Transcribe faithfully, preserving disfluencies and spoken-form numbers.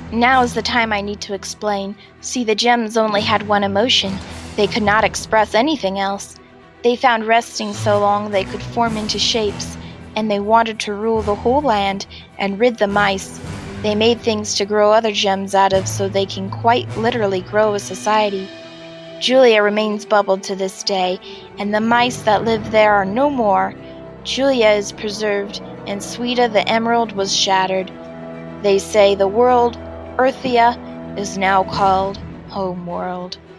Now is the time I need to explain. See, the gems only had one emotion. They could not express anything else. They found resting so long they could form into shapes, and they wanted to rule the whole land and rid the mice. They made things to grow other gems out of so they can quite literally grow a society. Julia remains bubbled to this day, and the mice that live there are no more. Julia is preserved, and Sweeta the emerald was shattered. They say the world, Earthia, is now called Homeworld.